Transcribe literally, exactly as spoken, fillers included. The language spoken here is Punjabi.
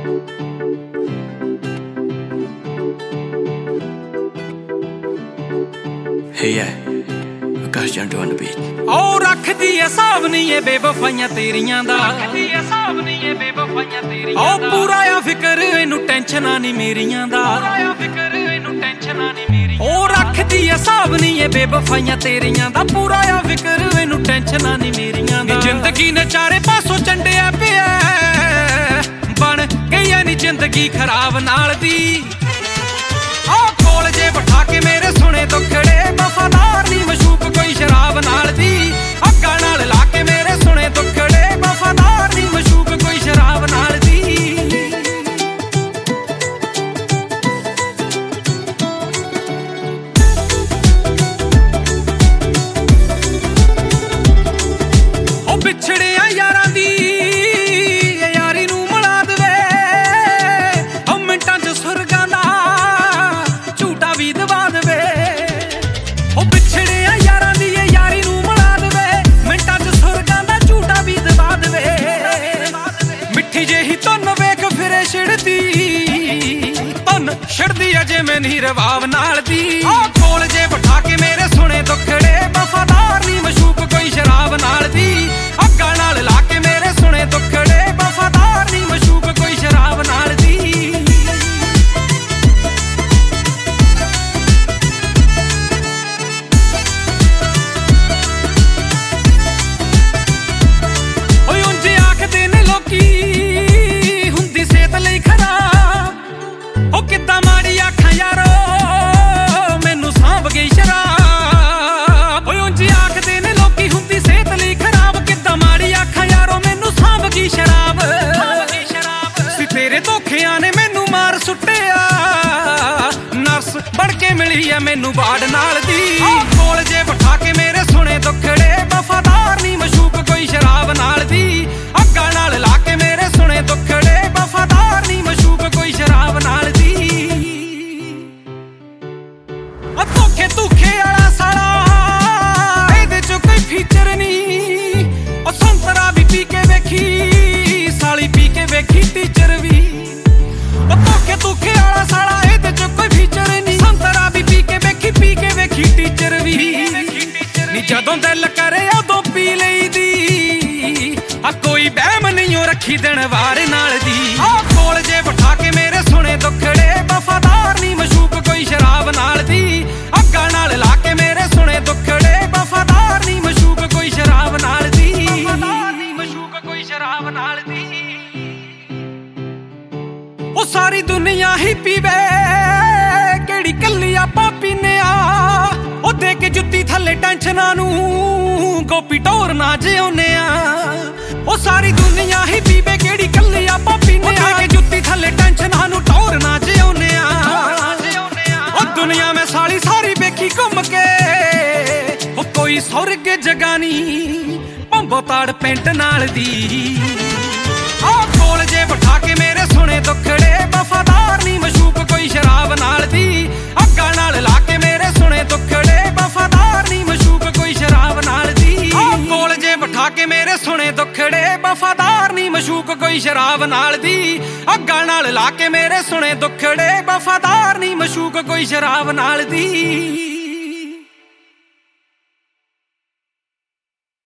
Hey yeah, Akash Jantu on the beat. ਉਹ ਰੱਖਦੀ ਐ ਹਿਸਾਬ ਨਹੀਂ ਏ ਬੇਵਫਾਈਆਂ ਤੇਰੀਆਂ ਦਾ, ਰੱਖਦੀ ਐ ਹਿਸਾਬ ਨਹੀਂ ਏ ਬੇਵਫਾਈਆਂ ਤੇਰੀਆਂ ਦਾ। ਉਹ ਪੂਰਾ ਆ ਫਿਕਰ ਇਹਨੂੰ ਟੈਨਸ਼ਨਾਂ ਨਹੀਂ ਮੇਰੀਆਂ ਦਾ, ਪੂਰਾ ਆ ਫਿਕਰ ਇਹਨੂੰ ਟੈਨਸ਼ਨਾਂ ਨਹੀਂ ਮੇਰੀਆਂ। ਉਹ ਰੱਖਦੀ ਐ ਹਿਸਾਬ ਨਹੀਂ ਏ ਬੇਵਫਾਈਆਂ ਤੇਰੀਆਂ ਦਾ, ਪੂਰਾ ਆ ਫਿਕਰ ਇਹਨੂੰ ਟੈਨਸ਼ਨਾਂ ਨਹੀਂ ਮੇਰੀਆਂ ਦਾ। ਜ਼ਿੰਦਗੀ ਨੇ ਚਾਰੇ ਪਾਸੋਂ ਚੰਡਿਆ ਪਿਆ, ਬਣ ਗਈ ਐ ਨੀ ਜ਼ਿੰਦਗੀ ਖਰਾਬ ਨਾਲ ਦੀ। ਉਹ ਕੋਲ ਜੇ ਬਿਠਾ ਕੇ ਮੇਰੇ ਸੁਣੇ ਦੁੱਖੜੇ, ਵਫਾਦਾਰ ਨੀ ਮਸ਼ੂਕ ਕੋਈ ਸ਼ਰਾਬ ਨਾਲ ਦੀ। ਅੱਗਾਂ ਨਾਲ ਲਾ ਕੇ ਮੇਰੇ ਸੁਣੇ ਦੁੱਖੜੇ, ਵਫਾਦਾਰ ਨੀ ਮਸ਼ੂਕ ਕੋਈ ਸ਼ਰਾਬ ਨਾਲ ਦੀ। ਉਹ ਵਿਛੜਿਆ ਯਾਰਾਂ ਦੀ ਯਾਰੀ ਨੂੰ ਮਿਲਾ ਦੇਵੇ, ਉਹ ਮਿੰਟਾਂ ਚ ਸੁਰਗਾਂ ਦਾ ਝੂਟਾ ਵੀ ਦਬਾ ਦੇਵੇ। ਉਹ ਵਿਛੜਿਆ ਯਾਰਾਂ ਦੀ ਯਾਰੀ ਨੂੰ ਮਿਲਾ ਦੇਵੇ, ਮਿੰਟਾਂ ਚ ਸੁਰਗਾਂ ਦਾ ਝੂਟਾ ਵੀ ਦਬਾ ਦੇਵੇ। ਮਿੱਠੀ ਜਿਹੀ ਧੁੰਨ ਵੇਖ ਫਿਰੇ ਛਿੜਦੀ, ਧੁੰਨ ਛਿੜਦੀ ਅਜੇ ਮੈਂ ਨੀ ਰਵਾਬ ਨਾਲ ਦੀ। ਉਹ ਕੋਲ ਜੇ ਬਿਠਾ ਕੇ ਮੇਰੇ ਸੁਣੇ ਦੁੱਖੜੇ, ਵਫਾਦਾਰ ਨੀ ਮਸ਼ੂਕ ਕੋਈ ਸ਼ਰਾਬ ਨਾਲ ਦੀ। ਅੱਗਾਂ ਨਾਲ ਲਾ ਕੇ ਮੇਰੇ ਸੁਣੇ ਦੁੱਖੜੇ, ਵਫਾਦਾਰ ਨੀ ਮਸ਼ੂਕ ਕੋਈ ਸ਼ਰਾਬ ਨਾਲ ਦੀ। ਓਏ ਉਂਝ ਆਖਦੇ ਨੇ ਲੋਕੀ ਹੁੰਦੀ ਸਿਹਤ ਲਈ ਖਰਾਬ, ਉਹ ਕਿੱਦਾਂ ਮਾੜੀ ਆਖਾਂ ਯਾਰੋ ਮੈਨੂੰ ਸਾਂਭ ਗਈ ਸ਼ਰਾਬ। ਓਏ ਉਂਝ ਆਖਦੇ ਨੇ ਲੋਕੀ ਹੁੰਦੀ ਸਿਹਤ ਲਈ ਖਰਾਬ, ਕਿੱਦਾਂ ਮਾੜੀ ਆਖਾਂ ਯਾਰੋ ਮੈਨੂੰ ਸਾਂਭ ਗਈ ਸ਼ਰਾਬ। ਸੀ ਤੇਰੇ ਧੋਖਿਆਂ ਨੇ ਮੈਨੂੰ ਮਾਰ ਸੁੱਟਿਆ, ਨਰਸ ਬਣ ਕੇ ਮਿਲੀ ਐ ਮੈਨੂੰ ਬਾੜ ਨਾਲ ਦੀ। ਕੋਲ ਜੇ ਬਿਠਾ ਕੇ ਮੇਰੇ ਸੁਣੇ ਦੁੱਖੜੇ, ਵਫਾਦਾਰ ਨੀ ਮਸ਼ੂਕ ਕੋਈ ਸ਼ਰਾਬ ਨਾਲ ਦੀ। ਅੱਗਾਂ ਨਾਲ ਲਾ ਕੇ ਮੇਰੇ ਸੁਣੇ ਦੁੱਖੜੇ, ਵਫਾਦਾਰ ਨੀ ਮਸ਼ੂਕ ਕੋਈ ਸ਼ਰਾਬ ਨਾਲ ਦੀ। ਆ ਧੋਖੇ ਧੂਖੇ ਵਾਲਾ ਸਾਲਾ, ਇਹਦੇ ਚ ਕੋਈ ਫੀਚਰ ਨਹੀਂ। ਉਹ ਸੰਤਰਾ ਵੀ ਪੀ ਕੇ ਵੇਖੀ, ਸਾਲੀ ਪੀ ਕੇ ਵੇਖੀ ਟੀਚਰ ਵੀ। ਉਹ ਧੋਖੇ ਧੂਖੇ ਵਾਲਾ ਸਾਲਾ, ਇਹਦੇ ਚ ਕੋਈ ਫੀਚਰ ਨਹੀਂ। ਸੰਤਰਾ ਵੀ ਪੀ ਕੇ ਵੇਖੀ, ਪੀ ਕੇ ਵੇਖੀ ਟੀਚਰ ਵੀ। ਨੀ ਜਦੋਂ ਦਿਲ ਕਰੇ ਉਦੋਂ ਪੀ ਲਈਦੀ, ਆ ਕੋਈ ਵਹਿਮ ਨਹੀਂ ਉਹ ਰੱਖੀ ਦਿਨ ਵਾਰ ਨਾਲ ਦੀ। ਆ ਕੋਲ ਜੇ ਬਿਠਾ ਕੇ ਮੇਰੇ ਸੁਣੇ ਦੁੱਖੜੇ, ਵਫਾਦਾਰ ਨੀ ਮਸ਼ੂਕ ਕੋਈ ਸ਼ਰਾਬ ਨਾਲ ਦੀ। ਅੱਗਾਂ ਨਾਲ ਲਾ ਕੇ ਮੇਰੇ ਸੁਣੇ ਦੁੱਖੜੇ, ਵਫਾਦਾਰ ਨੀ ਮਸ਼ੂਕ ਕੋਈ ਸ਼ਰਾਬ ਨਾਲ ਦੀ। ਵਫਾਦਾਰ ਨੀ ਮਸ਼ੂਕ ਕੋਈ ਸ਼ਰਾਬ ਨਾਲ ਦੀ। ਉਹ ਸਾਰੀ ਦੁਨੀਆ ਹੀ ਪੀਵੇ, ਕਿਹੜੀ ਕੱਲੀ ਆਪਾਂ ਪੀਨੇ ਆ। ਉਹ ਦੇ ਕੇ ਜੁੱਤੀ ਥੱਲੇ ਟੈਨਸ਼ਨਾਂ ਨੂੰ, ਗੋਪੀ ਟੋਰ ਨਾ ਜਿਉਨੇ ਆ। ਉਹ ਸਾਰੀ ਦੁਨੀਆ ਹੀ ਪੀਵੇ, ਕਿਹੜੀ ਕੱਲੀ ਆਪਾਂ ਪੀਨੇ ਆ। ਦੇ ਕੇ ਜੁੱਤੀ ਥੱਲੇ ਟੈਨਸ਼ਨਾਂ ਨੂੰ, ਟੋਰ ਨਾ ਜਿਉਨੇ ਆ। ਉਹ ਦੁਨੀਆ ਮੈਂ ਸਾਲੀ ਸਾਰੀ ਵੇਖੀ ਘੁੰਮ ਕੇ, ਉਹ ਕੋਈ ਸੁਰਗ ਜਗਾਨੀ ਭੰਬੋ ਤਾੜ ਪੈਂਟ ਨਾਲ ਦੀ। ਆਹ ਕੋਲ ਜੇ ਬਿਠਾ ਕੇ ਮੇਰੇ ਸੁਣੇ ਦੁੱਖੜੇ, ਵਫਾਦਾਰ ਨੀ ਮਸ਼ੂਕ ਕੋਈ ਸ਼ਰਾਬ ਨਾਲ ਦੀ। ਅੱਗਾਂ ਨਾਲ ਲਾ ਕੇ ਮੇਰੇ ਸੁਣੇ ਦੁੱਖੜੇ, ਵਫਾਦਾਰ ਨੀ ਮਸ਼ੂਕ ਕੋਈ ਸ਼ਰਾਬ ਨਾਲ ਦੀ। ਆਹ ਕੋਲ ਜੇ ਬਿਠਾ ਕੇ ਮੇਰੇ ਸੁਣੇ ਦੁੱਖੜੇ, ਵਫਾਦਾਰ ਨੀ ਮਸ਼ੂਕ ਕੋਈ ਸ਼ਰਾਬ ਨਾਲ ਦੀ। ਅੱਗਾਂ ਨਾਲ ਲਾ ਕੇ ਮੇਰੇ ਸੁਣੇ ਦੁੱਖੜੇ, ਵਫਾਦਾਰ ਨੀ ਮਸ਼ੂਕ ਕੋਈ ਸ਼ਰਾਬ ਨਾਲ ਦੀ।